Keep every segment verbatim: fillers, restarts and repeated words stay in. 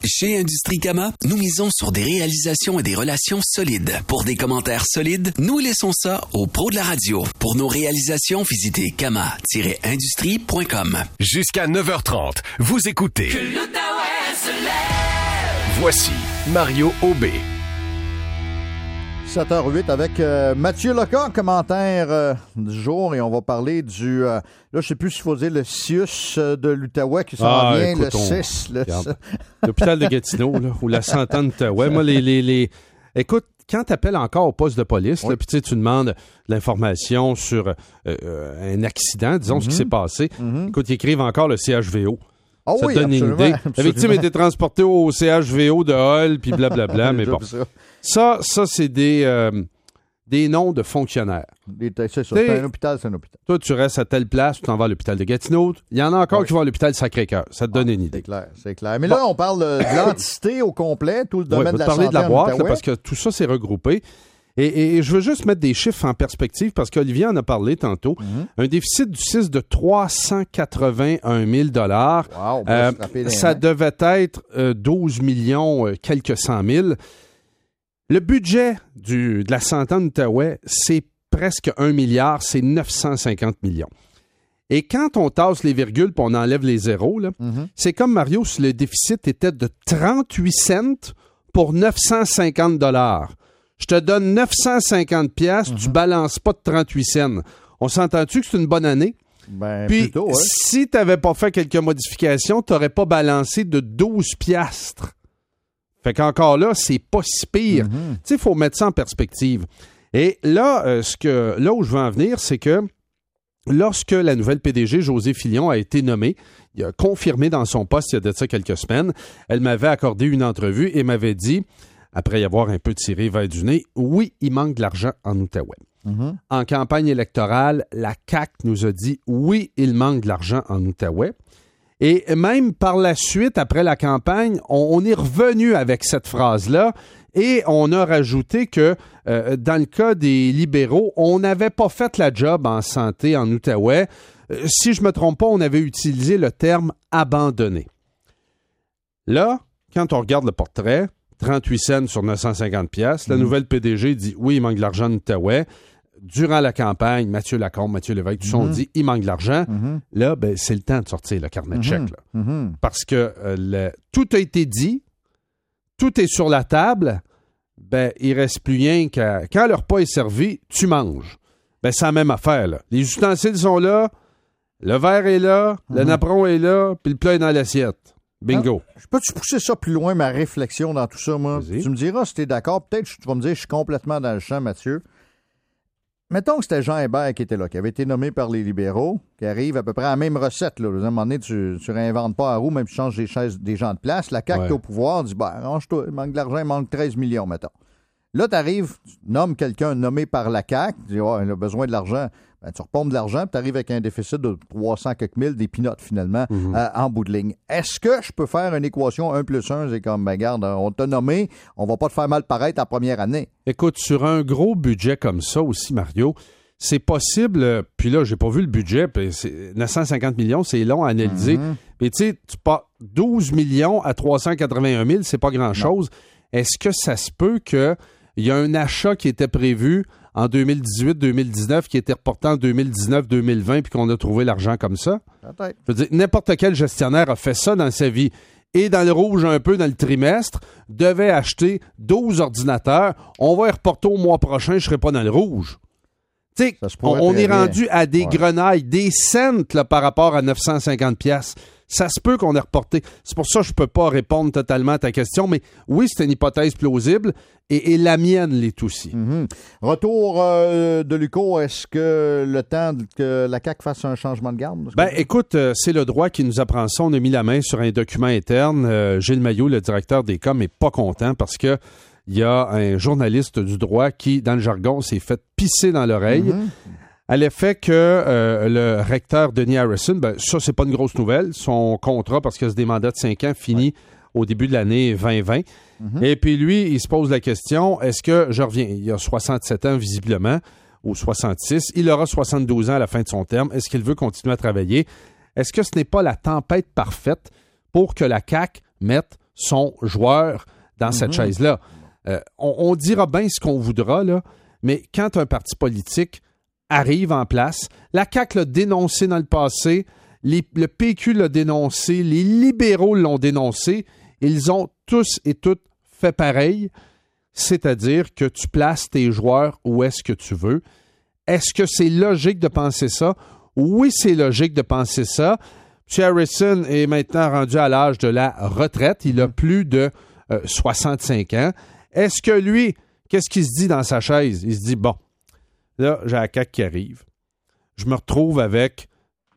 Chez Industrie Kama, nous misons sur des réalisations et des relations solides. Pour des commentaires solides, nous laissons ça aux pros de la radio. Pour nos réalisations, visitez kama tiret industrie point com. Jusqu'à neuf heures trente, vous écoutez Que l'Outaouais se lève. Voici Mario Aubé. sept heures huit avec euh, Mathieu Leca, commentaire euh, du jour, et on va parler du... Euh, là, je sais plus s'il faut dire le C I U S euh, de l'Outaouais qui s'en ah, vient, écoute, le on, six. Le... L'hôpital de Gatineau, là, ou la Santé d'Outaouais. Moi, les, les, les... Écoute, quand tu appelles encore au poste de police, oui. puis tu demandes de l'information sur euh, euh, un accident, disons mm-hmm. ce qui s'est passé, mm-hmm. écoute, ils écrivent encore le C H V O. Oh ça oui, te donne une idée. La victime a été transportée au C H V O de Hull, puis blablabla, mais bon. Ça, ça, ça c'est des, euh, des noms de fonctionnaires. Des, c'est ça, c'est un hôpital, c'est un hôpital. Toi, tu restes à telle place, tu t'en vas à l'hôpital de Gatineau. Il y en a encore oui. qui vont à l'hôpital Sacré-Cœur. Ça te donne ah, une idée. C'est clair, c'est clair. Mais bon. Là, on parle de l'entité au complet, tout le domaine oui, de la santé. On va parler de la boîte, là, parce que tout ça, c'est regroupé. Et, et, et je veux juste mettre des chiffres en perspective parce qu'Olivier en a parlé tantôt. Mm-hmm. Un déficit du C I S de trois cent quatre-vingt-un mille dollars. Wow, euh, ça devait être euh, douze millions, euh, quelques cent mille. Le budget du, de la santé en Outaouais, c'est presque un milliard, c'est neuf cent cinquante millions. Et quand on tasse les virgules et on enlève les zéros, là, mm-hmm. c'est comme, Mario, si le déficit était de trente-huit cents pour neuf cent cinquante dollars. Je te donne neuf cent cinquante piastres, mm-hmm. tu balances pas de trente-huit cents. On s'entend-tu que c'est une bonne année? Ben, Puis, plutôt, ouais. si tu n'avais pas fait quelques modifications, tu n'aurais pas balancé de douze piastres. Fait qu'encore là, c'est pas si pire. Mm-hmm. Tu sais, il faut mettre ça en perspective. Et là, euh, ce que, là où je veux en venir, c'est que lorsque la nouvelle P D G, Josée Fillon, a été nommée, il a confirmé dans son poste il y a de ça quelques semaines, elle m'avait accordé une entrevue et m'avait dit... après y avoir un peu tiré vers du nez, oui, il manque de l'argent en Outaouais. Mm-hmm. En campagne électorale, la C A Q nous a dit oui, il manque de l'argent en Outaouais. Et même par la suite, après la campagne, on, on est revenu avec cette phrase-là et on a rajouté que euh, dans le cas des libéraux, on n'avait pas fait la job en santé en Outaouais. Euh, si je ne me trompe pas, on avait utilisé le terme « abandonné ». Là, quand on regarde le portrait... trente-huit cents sur neuf cent cinquante piastres. La mmh. nouvelle P D G dit oui, il manque de l'argent en Outaouais. Durant la campagne, Mathieu Lacombe, Mathieu Lévesque, tout ça, mmh. on dit il manque de l'argent. Mmh. Là, ben, c'est le temps de sortir le carnet de mmh. chèques. Là. Mmh. Parce que euh, le, tout a été dit, tout est sur la table. Ben, il ne reste plus rien qu'à... Quand le repas est servi, tu manges. Ben, c'est la même affaire. Là. Les ustensiles sont là, le verre est là, mmh. le napperon est là, puis le plat est dans l'assiette. Bingo. Ah, je peux-tu pousser ça plus loin, ma réflexion dans tout ça, moi? Vas-y. Tu me diras si t'es d'accord. Peut-être que tu vas me dire que je suis complètement dans le champ, Mathieu. Mettons que c'était Jean Hébert qui était là, qui avait été nommé par les libéraux, qui arrive à peu près à la même recette. Là. À un moment donné, tu, tu réinventes pas à roue, même si tu changes des, chaises, des gens de place. La C A Q ouais. est au pouvoir, dit ben, range-toi, il manque de l'argent, il manque treize millions, mettons. Là, tu arrives, tu nommes quelqu'un nommé par la C A Q, tu dis oh, il a besoin de l'argent. Ben, tu repompes de l'argent, puis tu arrives avec un déficit de trois cents quelques mille, des peanuts finalement, mm-hmm. euh, en bout de ligne. Est-ce que je peux faire une équation un plus un? C'est comme, ben, regarde, on t'a nommé, on va pas te faire mal paraître en première année. Écoute, sur un gros budget comme ça aussi, Mario, c'est possible, euh, puis là, j'ai pas vu le budget, puis c'est neuf cent cinquante millions, c'est long à analyser. Mm-hmm. Mais tu sais, tu pars douze millions à trois cent quatre-vingt-un mille, c'est pas grand-chose. Non. Est-ce que ça se peut qu'il y a un achat qui était prévu en deux mille dix-huit deux mille dix-neuf, qui était reporté en deux mille dix-neuf deux mille vingt, puis qu'on a trouvé l'argent comme ça? Peut-être. Je veux dire, n'importe quel gestionnaire a fait ça dans sa vie. Et dans le rouge un peu dans le trimestre, devait acheter douze ordinateurs. On va y reporter au mois prochain, je ne serai pas dans le rouge. Tu sais, on, on est rendu bien. à des ouais. grenailles, des cents là, par rapport à neuf cent cinquante piastres. Ça se peut qu'on ait reporté. C'est pour ça que je ne peux pas répondre totalement à ta question, mais oui, c'est une hypothèse plausible et, et la mienne l'est aussi. Mm-hmm. Retour euh, de L U C O, est-ce que le temps que la C A Q fasse un changement de garde? Ben, écoute, euh, c'est le droit qui nous apprend ça. On a mis la main sur un document interne. Euh, Gilles Mailloux, le directeur des coms, n'est pas content parce que il y a un journaliste du droit qui, dans le jargon, s'est fait pisser dans l'oreille. Mm-hmm. À l'effet que euh, le recteur Denis Harrison, ben, ça, c'est pas une grosse nouvelle. Son contrat, parce que c'est des mandats de cinq ans, finit ouais. au début de l'année vingt vingt. Mm-hmm. Et puis lui, il se pose la question, est-ce que, je reviens, il a soixante-sept ans visiblement, ou soixante-six, il aura soixante-douze ans à la fin de son terme. Est-ce qu'il veut continuer à travailler? Est-ce que ce n'est pas la tempête parfaite pour que la C A Q mette son joueur dans mm-hmm. cette chaise-là. Euh, on, on dira bien ce qu'on voudra, là, mais quand un parti politique arrive en place, la C A Q l'a dénoncé dans le passé, les, le P Q l'a dénoncé, les libéraux l'ont dénoncé, ils ont tous et toutes fait pareil, c'est-à-dire que tu places tes joueurs où est-ce que tu veux. Est-ce que c'est logique de penser ça? Oui, c'est logique de penser ça. M. Harrison est maintenant rendu à l'âge de la retraite. Il a plus de euh, soixante-cinq ans. Est-ce que lui, qu'est-ce qu'il se dit dans sa chaise? Il se dit, bon, là, j'ai la C A Q qui arrive. Je me retrouve avec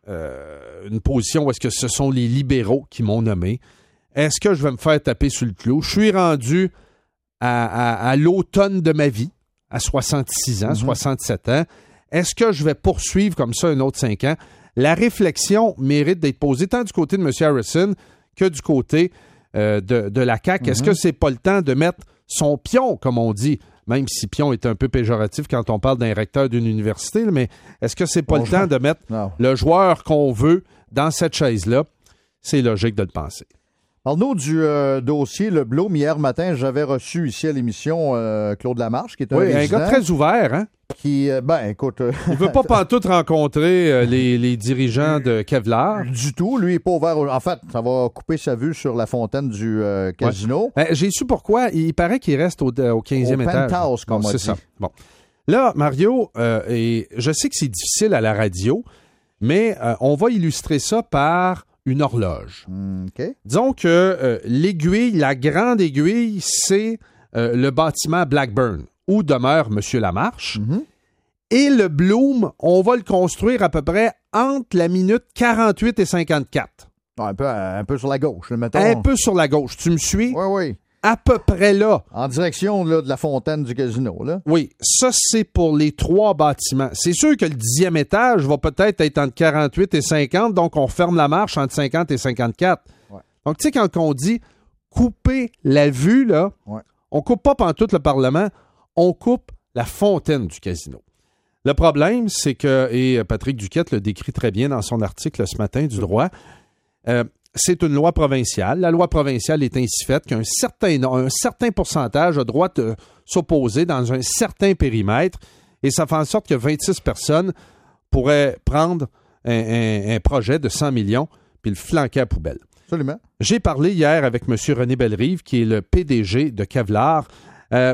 euh, une position où est-ce que ce sont les libéraux qui m'ont nommé. Est-ce que je vais me faire taper sur le clou? Je suis rendu à, à, à l'automne de ma vie, à soixante-six ans, mm-hmm. soixante-sept ans. Est-ce que je vais poursuivre comme ça un autre cinq ans? La réflexion mérite d'être posée tant du côté de M. Harrison que du côté euh, de, de la C A Q. Mm-hmm. Est-ce que c'est pas le temps de mettre son pion, comme on dit, même si pion est un peu péjoratif quand on parle d'un recteur d'une université, mais est-ce que c'est pas bon, le temps de mettre non. le joueur qu'on veut dans cette chaise-là? C'est logique de le penser. Parle-nous du euh, dossier Le Blôme. Hier matin, j'avais reçu ici à l'émission euh, Claude Lamarche, qui est un oui, résident. un gars très ouvert, hein? Qui, euh, ben, écoute... Euh, il veut pas pantoute rencontrer euh, les, les dirigeants de Kevlar. Du tout. Lui, il n'est pas ouvert. Au... En fait, ça va couper sa vue sur la fontaine du euh, casino. Ouais. Ben, j'ai su pourquoi. Il paraît qu'il reste au, au quinzième au étage. Penthouse, comme bon, on c'est dit. ça. Bon. Là, Mario, euh, et je sais que c'est difficile à la radio, mais euh, on va illustrer ça par une horloge. Okay. Disons que euh, l'aiguille, la grande aiguille, c'est euh, le bâtiment Blackburn, où demeure M. Lamarche. Mm-hmm. Et le Bloom, on va le construire à peu près entre la minute quarante-huit et cinquante-quatre. Un peu, un peu sur la gauche, mettons. Un peu sur la gauche. Tu me suis? Oui, oui. À peu près là. En direction là, de la fontaine du casino, là. Oui, ça, c'est pour les trois bâtiments. C'est sûr que le dixième étage va peut-être être entre quarante-huit et cinquante, donc on ferme la marche entre cinquante et cinquante-quatre. Ouais. Donc, tu sais, quand on dit couper la vue, là, ouais. on coupe pas pantoute le Parlement, on coupe la fontaine du casino. Le problème, c'est que, et Patrick Duquette le décrit très bien dans son article ce matin du Droit, euh, c'est une loi provinciale. La loi provinciale est ainsi faite qu'un certain, un certain pourcentage a droit de s'opposer dans un certain périmètre et ça fait en sorte que vingt-six personnes pourraient prendre un, un, un projet de cent millions puis le flanquer à poubelle. Absolument. J'ai parlé hier avec M. René Bellerive, qui est le P D G de Kevlar, euh,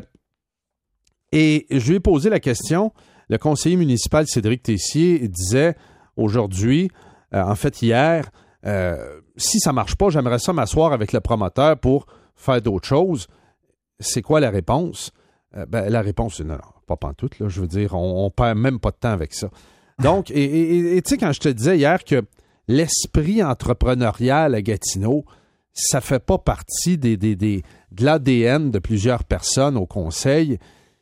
et je lui ai posé la question. Le conseiller municipal Cédric Tessier disait aujourd'hui, euh, en fait hier, euh, si ça ne marche pas, j'aimerais ça m'asseoir avec le promoteur pour faire d'autres choses. C'est quoi la réponse? Euh, ben, la réponse, c'est non, non, pas pantoute, là. Je veux dire, on, on perd même pas de temps avec ça. Donc, et tu sais, quand je te disais hier que l'esprit entrepreneurial à Gatineau, ça fait pas partie des, des, des, de l'A D N de plusieurs personnes au conseil.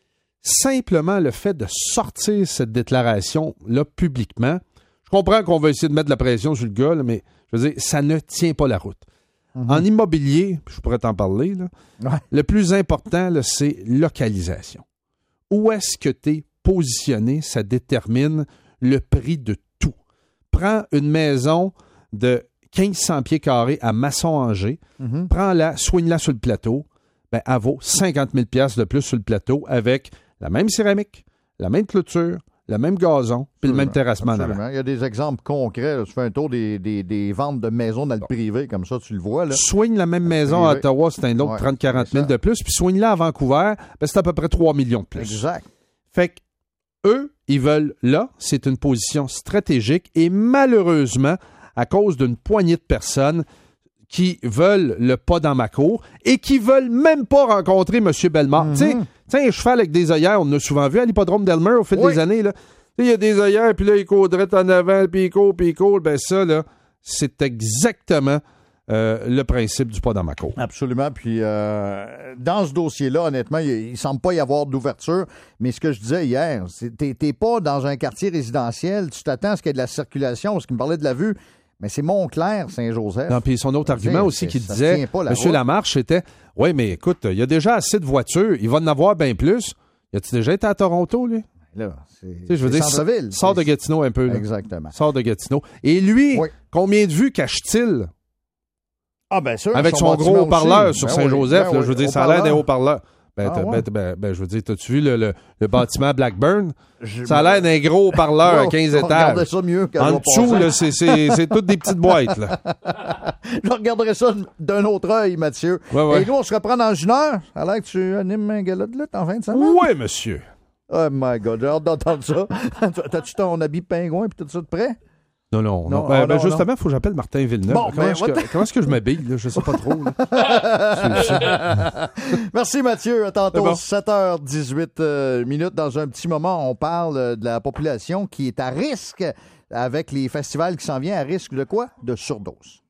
Simplement le fait de sortir cette déclaration-là publiquement, je comprends qu'on va essayer de mettre de la pression sur le gars, là, mais je veux dire, ça ne tient pas la route. Mm-hmm. En immobilier, je pourrais t'en parler, là, ouais. le plus important, là, c'est localisation. Où est-ce que tu es positionné, ça détermine le prix de tout. Prends une maison de quinze cents pieds carrés à Masson-Angers, mm-hmm. prends-la, soigne-la sur le plateau, ben, elle vaut cinquante mille dollars de plus sur le plateau avec la même céramique, la même clôture, le même gazon, puis le même terrassement. Absolument. Il y a des exemples concrets. Là. Tu fais un tour des, des, des ventes de maisons dans le bon. privé, comme ça, tu le vois. Là. Soigne la même maison à Ottawa, c'est un autre ouais, trente à quarante mille de plus, puis soigne-la à Vancouver, ben, c'est à peu près trois millions de plus. Exact. Fait que eux, ils veulent là, c'est une position stratégique, et malheureusement, à cause d'une poignée de personnes qui veulent le pas dans ma cour et qui veulent même pas rencontrer M. Bellemare. Mm-hmm. Tu sais, un cheval avec des œillères, on l'a souvent vu à l'hippodrome d'Elmer au fil oui. des années. Il y a des œillères, puis là, il coudrait en avant, puis il court, puis il court. Ben ça, là, c'est exactement euh, le principe du pas dans ma cour. Absolument. Puis euh, dans ce dossier-là, honnêtement, il ne semble pas y avoir d'ouverture. Mais ce que je disais hier, c'est t'es, t'es pas dans un quartier résidentiel. Tu t'attends à ce qu'il y ait de la circulation, parce qu'il me parlait de la vue. Mais c'est Montclair, Saint-Joseph. Non, puis son autre argument dire, aussi qu'il disait, M. Lamarche, c'était, oui, mais écoute, il y a déjà assez de voitures, il va en avoir bien plus. Y a-tu déjà été à Toronto, lui? Là, c'est, je veux c'est dire, centre-ville. Sort de Gatineau un peu. Là. Exactement. Sort de Gatineau. Et lui, oui. combien de vues cache-t-il? Ah, bien sûr. Avec son, son gros haut-parleur aussi. sur ben Saint-Joseph, oui, ben là, oui, je veux dire, ça a l'air d'un haut-parleur. Ben, ah, ouais. ben, ben, ben, je veux dire, t'as-tu vu le, le, le bâtiment Blackburn? Je... Ça a l'air d'un gros haut-parleur à quinze étages. Regardez ça mieux en dessous, là, c'est, c'est, c'est toutes des petites boîtes. Là. Je regarderai ça d'un autre œil, Mathieu. Ouais, ouais. Et nous, on se reprend dans une heure. Alors que tu animes un gala de lutte en fin de semaine? Oui, monsieur. Oh my God, j'ai hâte d'entendre ça. T'as-tu ton habit pingouin et tout ça de près? Non, non, non. non, Ben, ah, ben non justement, il faut que j'appelle Martin Villeneuve. Bon, comment, ben, est-ce que, comment est-ce que je m'habille? Là? Je sais pas trop. Là. Merci Mathieu. À tantôt, bon. sept heures dix-huit euh, minutes. Dans un petit moment, on parle euh, de la population qui est à risque avec les festivals qui s'en viennent. À risque de quoi? De surdose.